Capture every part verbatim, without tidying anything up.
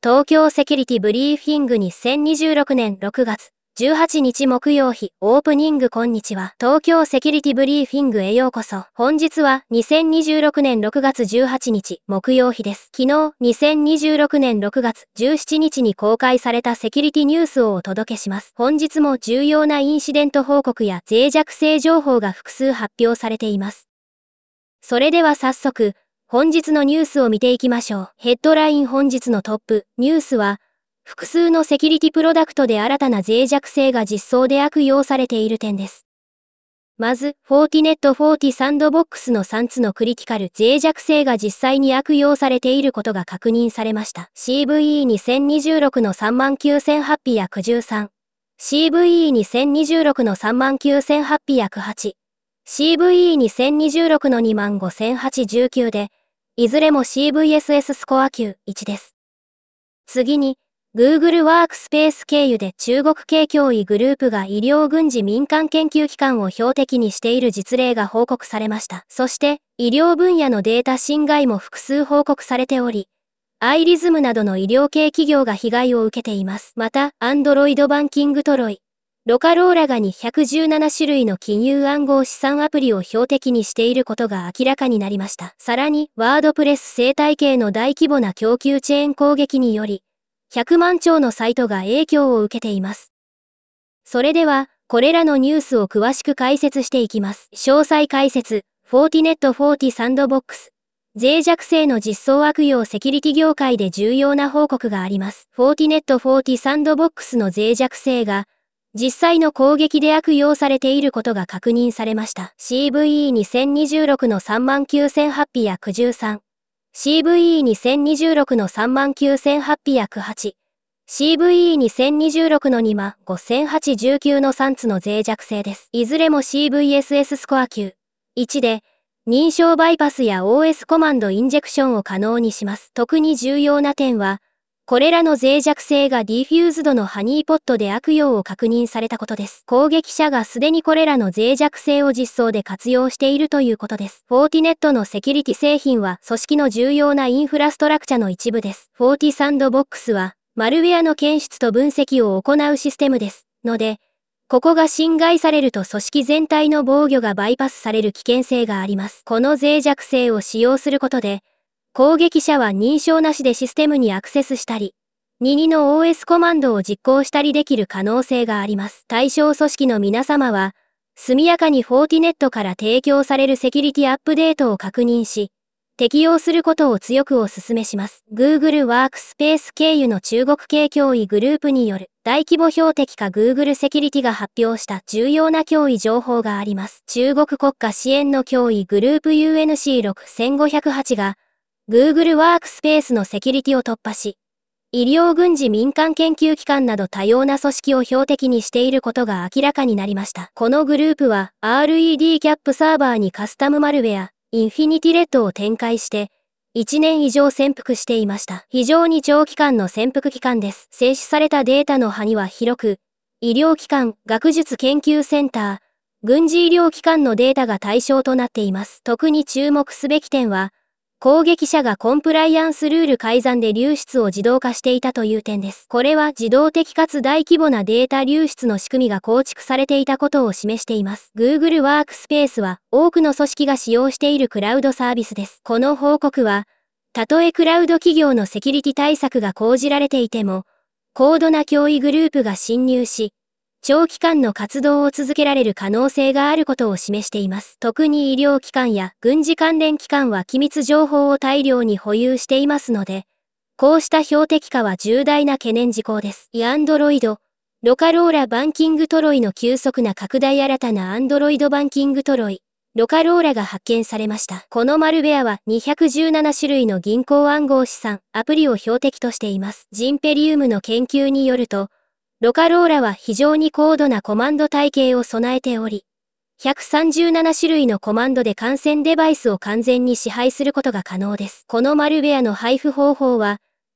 東京セキュリティブリーフィングにせんにじゅうろくねんろくがつじゅうはちにち木曜日オープニングこんにちは。東京セキュリティブリーフィングへようこそ。本日はにせんにじゅうろくねんろくがつじゅうはちにち木曜日です。昨日にせんにじゅうろくねんろくがつじゅうしちにちに公開されたセキュリティニュースをお届けします。本日も重要なインシデント報告や脆弱性情報が複数発表されています。それでは早速、本日のニュースを見ていきましょう。ヘッドライン本日のトップニュースは、複数のセキュリティプロダクトで新たな脆弱性が実装で悪用されている点です。まず、フォーティネットフォーティサンドボックスのさんつのクリティカル脆弱性が実際に悪用されていることが確認されました。シーブイイーにせんにじゅうろくのさんまんきゅうせんはっぴゃくじゅうさん、シーブイイーにせんにじゅうろくのさんまんきゅうせんはっぴゃくはち、シーブイイーにせんにじゅうろくのにまんごせんはっぴゃくじゅうきゅうで、いずれも シーブイエスエス スコアきゅう、いちです。次に、Google ワークスペース経由で中国系脅威グループが医療軍事民間研究機関を標的にしている実例が報告されました。そして、医療分野のデータ侵害も複数報告されており、アイリズムなどの医療系企業が被害を受けています。また、Android バンキングトロイ、ロカローラがにひゃくじゅうななしゅるいの金融暗号資産アプリを標的にしていることが明らかになりました。さらに、ワードプレス生態系の大規模な供給チェーン攻撃により、ひゃくまんちょうのサイトが影響を受けています。それでは、これらのニュースを詳しく解説していきます。詳細解説、フォーティネットフォーティサンドボックス。脆弱性の実装悪用セキュリティ業界で重要な報告があります。フォーティネットフォーティサンドボックスの脆弱性が、実際の攻撃で悪用されていることが確認されました。シーブイイーにせんにじゅうろくのさんまんきゅうせんはっぴゃくじゅうさん、シーブイイーにせんにじゅうろくのさんまんきゅうせんはっぴゃくはち、シーブイイーにせんにじゅうろくのにまんごせんはっぴゃくじゅうきゅうのさんつの脆弱性です。いずれも シーブイエスエス スコアきゅう、いちで、認証バイパスや オーエス コマンドインジェクションを可能にします。特に重要な点は、これらの脆弱性がディフューズドのハニーポットで悪用を確認されたことです。攻撃者がすでにこれらの脆弱性を実装で活用しているということです。フォーティネットのセキュリティ製品は組織の重要なインフラストラクチャの一部です。フォーティサンドボックスは、マルウェアの検出と分析を行うシステムです。ので、ここが侵害されると組織全体の防御がバイパスされる危険性があります。この脆弱性を使用することで、攻撃者は認証なしでシステムにアクセスしたり、ににの オーエス コマンドを実行したりできる可能性があります。対象組織の皆様は、速やかにフォーティネットから提供されるセキュリティアップデートを確認し、適用することを強くお勧めします。Google ワークスペース経由の中国系脅威グループによる大規模標的か Google セキュリティが発表した重要な脅威情報があります。中国国家支援の脅威グループ ユーエヌシーろくせんごひゃくはち が Google ワークスペースのセキュリティを突破し、医療軍事民間研究機関など多様な組織を標的にしていることが明らかになりました。このグループは アールイーディー キャップサーバーにカスタムマルウェア、インフィニティレッドを展開して、いちねん以上潜伏していました。非常に長期間の潜伏期間です。静止されたデータの範囲は広く、医療機関、学術研究センター、軍事医療機関のデータが対象となっています。特に注目すべき点は、攻撃者がコンプライアンスルール改ざんで流出を自動化していたという点です。これは自動的かつ大規模なデータ流出の仕組みが構築されていたことを示しています。Google ワークスペースは多くの組織が使用しているクラウドサービスです。この報告は、たとえクラウド企業のセキュリティ対策が講じられていても、高度な脅威グループが侵入し、長期間の活動を続けられる可能性があることを示しています。特に医療機関や軍事関連機関は機密情報を大量に保有していますので、こうした標的化は重大な懸念事項です。Android、ロカローラバンキングトロイの急速な拡大新たな Android バンキングトロイ、ロカローラが発見されました。このマルウェアはにひゃくじゅうななしゅるいの銀行暗号資産、アプリを標的としています。ジンペリウムの研究によると、ロカローラは非常に高度なコマンド体系を備えており、ひゃくさんじゅうななしゅるいのコマンドで感染デバイスを完全に支配することが可能です。このマルウェアの配布方法は、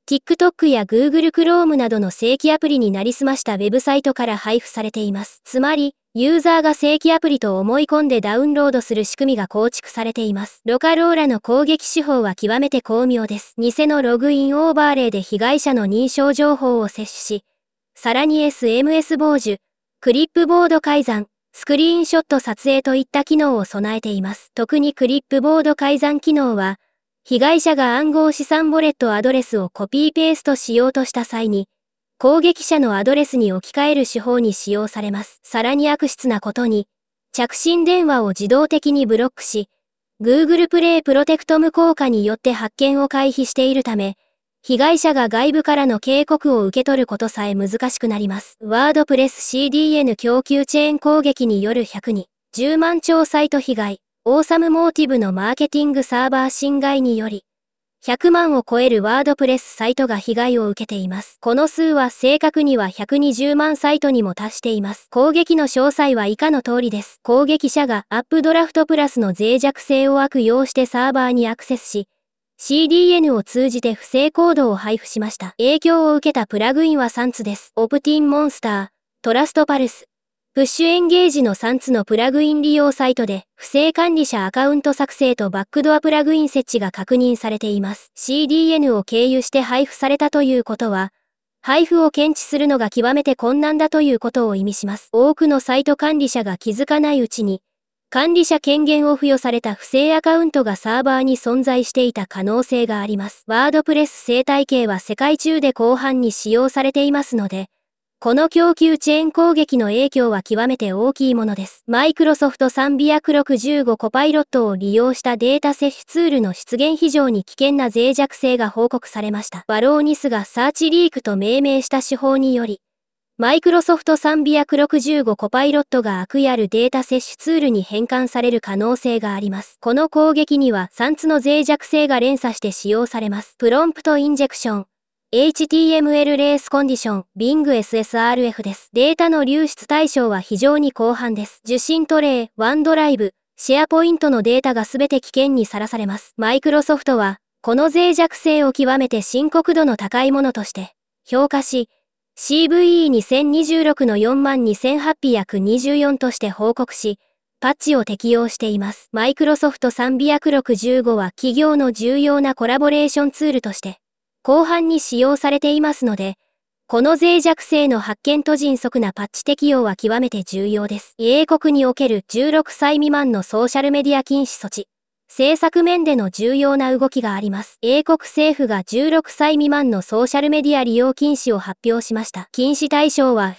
TikTok や Google Chrome などの正規アプリになりすましたウェブサイトから配布されています。つまり、ユーザーが正規アプリと思い込んでダウンロードする仕組みが構築されています。ロカローラの攻撃手法は極めて巧妙です。偽のログインオーバーレイで被害者の認証情報を摂取し、さらに エスエムエス 傍受、クリップボード改ざん、スクリーンショット撮影といった機能を備えています。特にクリップボード改ざん機能は、被害者が暗号資産ウォレットアドレスをコピーペーストしようとした際に、攻撃者のアドレスに置き換える手法に使用されます。さらに悪質なことに、着信電話を自動的にブロックし、Google Play プロテクト無効化によって発見を回避しているため、被害者が外部からの警告を受け取ることさえ難しくなります。ワードプレス シーディーエヌ 供給チェーン攻撃によるひゃくにじゅうまん超サイト被害。オーサムモーティブのマーケティングサーバー侵害により、ひゃくまんを超えるワードプレスサイトが被害を受けています。この数は正確にはひゃくにじゅうまんサイトにも達しています。攻撃の詳細は以下の通りです。攻撃者がアップドラフトプラスの脆弱性を悪用してサーバーにアクセスし、シーディーエヌ を通じて不正コードを配布しました。影響を受けたプラグインはさんつです。オプティンモンスター、トラストパルス、プッシュエンゲージのさんつのプラグイン利用サイトで、不正管理者アカウント作成とバックドアプラグイン設置が確認されています。シーディーエヌ を経由して配布されたということは、配布を検知するのが極めて困難だということを意味します。多くのサイト管理者が気づかないうちに、管理者権限を付与された不正アカウントがサーバーに存在していた可能性があります。ワードプレス生態系は世界中で広範に使用されていますので、この供給チェーン攻撃の影響は極めて大きいものです。マイクロソフトさんびゃくろくじゅうごコパイロットを利用したデータ摂取ツールの出現非常に危険な脆弱性が報告されました。バローニスがサーチリークと命名した手法により、マイクロソフトさんびゃくろくじゅうごコパイロットが悪意あるデータ摂取ツールに変換される可能性があります。この攻撃にはさんつの脆弱性が連鎖して使用されます。プロンプトインジェクション。エイチティーエムエル レースコンディション、ビング エスエスアールエフ です。データの流出対象は非常に広範です。受信トレイ、ワンドライブ、シェアポイントのデータがすべて危険にさらされます。マイクロソフトは、この脆弱性を極めて深刻度の高いものとして、評価し、シーブイイーにせんにじゅうろく の よんまんにせんはっぴゃくにじゅうよん として報告し、パッチを適用しています。マイクロソフトさんびゃくろくじゅうごは企業の重要なコラボレーションツールとして、広範に使用されていますので、この脆弱性の発見と迅速なパッチ適用は極めて重要です。英国におけるじゅうろくさい未満のソーシャルメディア禁止措置。政策面での重要な動きがあります。英国政府がじゅうろくさい未満のソーシャルメディア利用禁止を発表しました。禁止対象は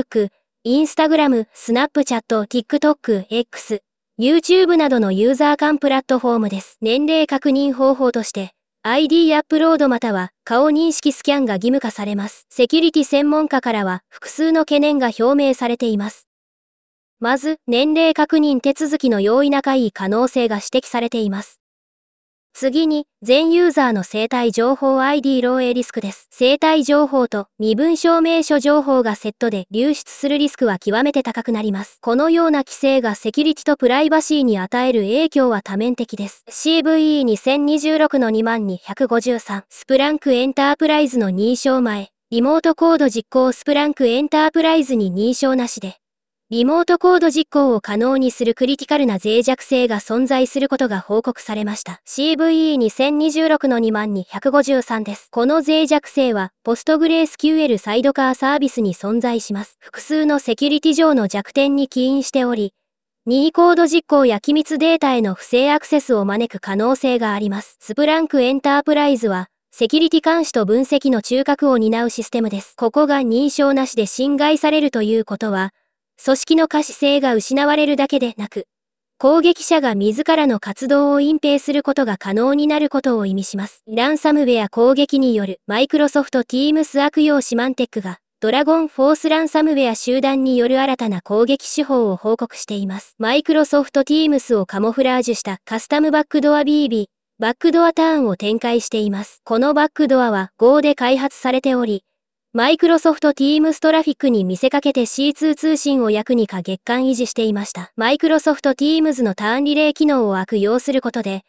Facebook、Instagram、Snapchat、TikTok、X、YouTube などのユーザー間プラットフォームです。年齢確認方法として、アイディー アップロードまたは顔認識スキャンが義務化されます。セキュリティ専門家からは複数の懸念が表明されています。まず、年齢確認手続きの容易な解可能性が指摘されています。次に、全ユーザーの生体情報 アイディー 漏洩リスクです。生体情報と身分証明書情報がセットで流出するリスクは極めて高くなります。このような規制がセキュリティとプライバシーに与える影響は多面的です。シーブイイーにせんにじゅうろく の にまんにひゃくごじゅうさん、スプランクエンタープライズの認証前、リモートコード実行スプランクエンタープライズに認証なしで、リモートコード実行を可能にするクリティカルな脆弱性が存在することが報告されました。シーブイイーにせんにじゅうろく の にまんにひゃくごじゅうさんです。この脆弱性は、ポストグレース キューエル サイドカーサービスに存在します。複数のセキュリティ上の弱点に起因しており、任意コード実行や機密データへの不正アクセスを招く可能性があります。スプランクエンタープライズは、セキュリティ監視と分析の中核を担うシステムです。ここが認証なしで侵害されるということは、組織の可視性が失われるだけでなく、攻撃者が自らの活動を隠蔽することが可能になることを意味します。ランサムウェア攻撃によるマイクロソフト Teams 悪用シマンテックが、ドラゴンフォースランサムウェア集団による新たな攻撃手法を報告しています。マイクロソフト Teams をカモフラージュしたカスタムバックドア ビービー、バックドアターンを展開しています。このバックドアは Go で開発されており、マイクロソフト Teams トラフィックに見せかけて シーツー 通信を約にか月間維持していました。マイクロソフト Teams のターンリレー機能を悪用することで、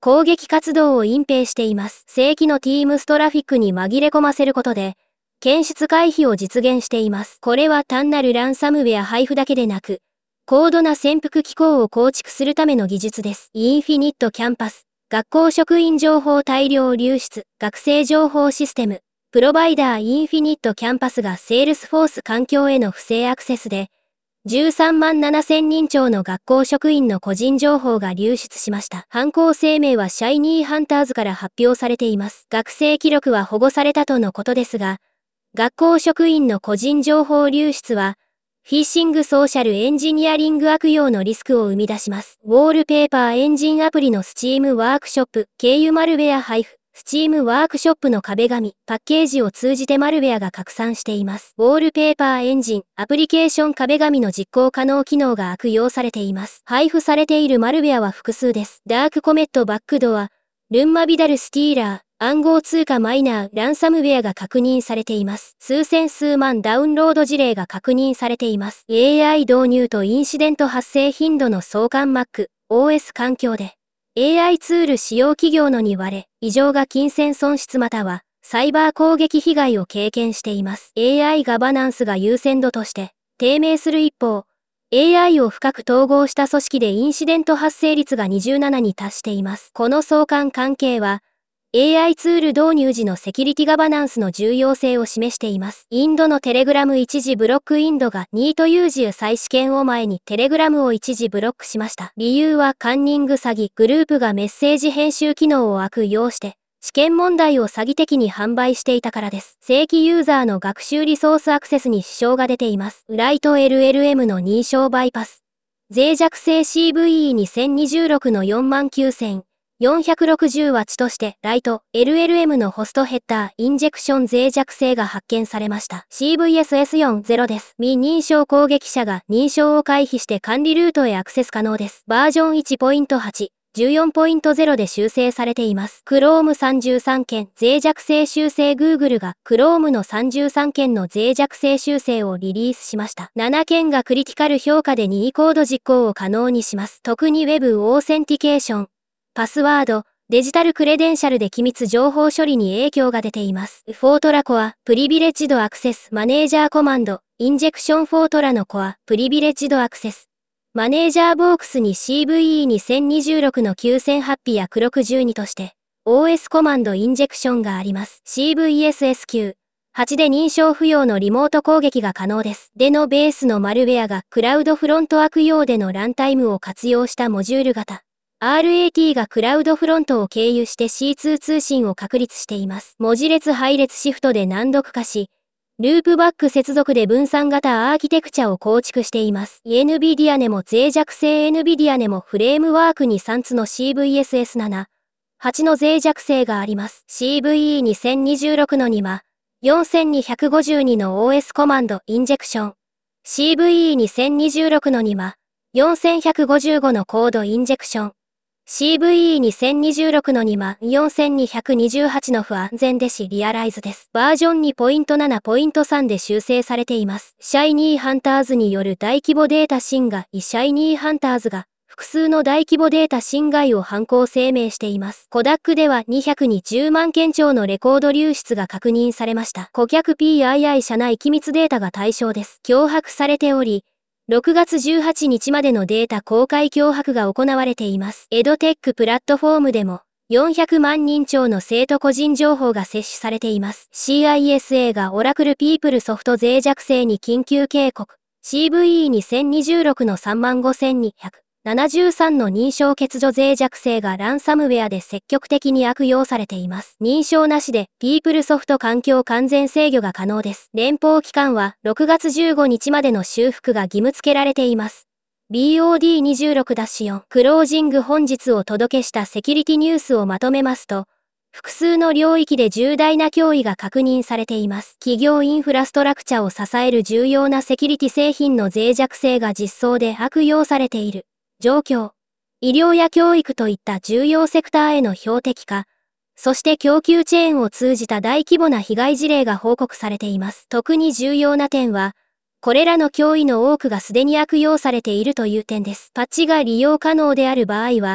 攻撃活動を隠蔽しています。正規の Teams トラフィックに紛れ込ませることで、検出回避を実現しています。これは単なるランサムウェア配布だけでなく、高度な潜伏機構を構築するための技術です。インフィニットキャンパス、学校職員情報大量流出、学生情報システム、プロバイダーインフィニットキャンパスがセールスフォース環境への不正アクセスで、じゅうさんまんななせんにん超の学校職員の個人情報が流出しました。犯行声明はシャイニーハンターズから発表されています。学生記録は保護されたとのことですが、学校職員の個人情報流出は、フィッシングソーシャルエンジニアリング悪用のリスクを生み出します。ウォールペーパーエンジンアプリのスチームワークショップ、経由マルウェア配布。スチームワークショップの壁紙、パッケージを通じてマルウェアが拡散しています。ウォールペーパーエンジン、アプリケーション壁紙の実行可能機能が悪用されています。配布されているマルウェアは複数です。ダークコメットバックドア、ルンマビダルスティーラー、暗号通貨マイナー、ランサムウェアが確認されています。数千数万ダウンロード事例が確認されています。エーアイ 導入とインシデント発生頻度の相関 Mac、オーエス 環境で。エーアイ ツール使用企業のに割れ、異常が金銭損失または、サイバー攻撃被害を経験しています。エーアイ ガバナンスが優先度として、低迷する一方、エーアイ を深く統合した組織でインシデント発生率がにじゅうななに達しています。この相関関係は、エーアイ ツール導入時のセキュリティガバナンスの重要性を示しています。インドのテレグラム一時ブロックインドがニート有事再試験を前にテレグラムを一時ブロックしました。理由はカンニング詐欺グループがメッセージ編集機能を悪用して、試験問題を詐欺的に販売していたからです。正規ユーザーの学習リソースアクセスに支障が出ています。ライト エルエルエム の認証バイパス。脆弱性 シーブイイーにせんにじゅうろく の よんまんきゅうせん。よんひゃくろくじゅうワッチとして、ライト、エルエルエム のホストヘッダー、インジェクション脆弱性が発見されました。シーブイエスエスよんじゅう です。未認証攻撃者が認証を回避して管理ルートへアクセス可能です。バージョン いちてんはち、じゅうよんてんゼロ で修正されています。Chrome さんじゅうさんけん脆弱性修正 Google が Chrome のさんじゅうさんけんの脆弱性修正をリリースしました。ななけんがクリティカル評価で任意コード実行を可能にします。特に Web オーセンティケーション、パスワード、デジタルクレデンシャルで機密情報処理に影響が出ています。フォートラコア、プリビレッジドアクセス、マネージャーコマンド、インジェクションフォートラのコア、プリビレッジドアクセス。マネージャーボックスに シーブイイーにせんにじゅうろく のきゅうせんはっぴゃくろくじゅうにとして、オーエス コマンドインジェクションがあります。シーブイエスエスきゅう、はち で認証不要のリモート攻撃が可能です。でのベースのマルウェアがクラウドフロント悪用でのランタイムを活用したモジュール型。アールエーティー がクラウドフロントを経由して シーツー 通信を確立しています。文字列配列シフトで難読化し、ループバック接続で分散型アーキテクチャを構築しています。エヌビディア ネモ脆弱性 エヌビディア ネモフレームワークにさんつの シーブイエスエスなな、はちの脆弱性があります。シーブイイーにせんにじゅうろく のには、よんせんにひゃくごじゅうにの オーエス コマンドインジェクション。シーブイイーにせんにじゅうろく のには、よんせんひゃくごじゅうごのコードインジェクション。シーブイイーにせんにじゅうろく のにはよんせんにひゃくにじゅうはちの不安全でしリアライズです。バージョン にてんななてんさん で修正されています。シャイニーハンターズによる大規模データ侵害。シャイニーハンターズが複数の大規模データ侵害を犯行声明しています。コダックではにひゃくにじゅうまんけん超のレコード流出が確認されました。顧客 ピーアイアイ 社内機密データが対象です。脅迫されており、ろくがつじゅうはちにちまでのデータ公開脅迫が行われています。エドテックプラットフォームでもよんひゃくまんにん超の生徒個人情報が摂取されています。シーアイエスエー がオラクルピープルソフト脆弱性に緊急警告。シーブイイーにせんにじゅうろく の さんまんごせんにひゃくななじゅうさんの認証欠如脆弱性がランサムウェアで積極的に悪用されています。認証なしでピープルソフト環境完全制御が可能です。連邦機関はろくがつじゅうごにちまでの修復が義務付けられています。ビーオーディーにじゅうろくダッシュよん クロージング本日お届けしたセキュリティニュースをまとめますと、複数の領域で重大な脅威が確認されています。企業インフラストラクチャを支える重要なセキュリティ製品の脆弱性が実装で悪用されている。状況。医療や教育といった重要セクターへの標的化、そして供給チェーンを通じた大規模な被害事例が報告されています。特に重要な点は、これらの脅威の多くがすでに悪用されているという点です。パッチが利用可能である場合は、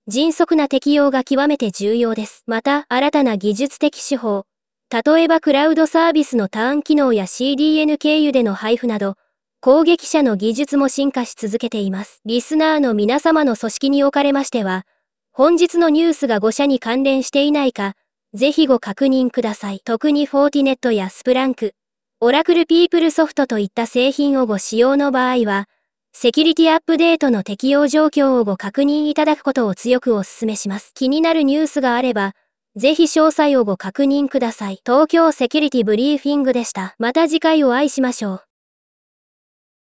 迅速な適用が極めて重要です。また、新たな技術的手法、例えばクラウドサービスのターン機能や シーディーエヌ 経由での配布など、攻撃者の技術も進化し続けています。リスナーの皆様の組織におかれましては、本日のニュースがご社に関連していないか、ぜひご確認ください。特にフォーティネットやスプランク、オラクルピープルソフトといった製品をご使用の場合は、セキュリティアップデートの適用状況をご確認いただくことを強くお勧めします。気になるニュースがあれば、ぜひ詳細をご確認ください。東京セキュリティブリーフィングでした。また次回お会いしましょう。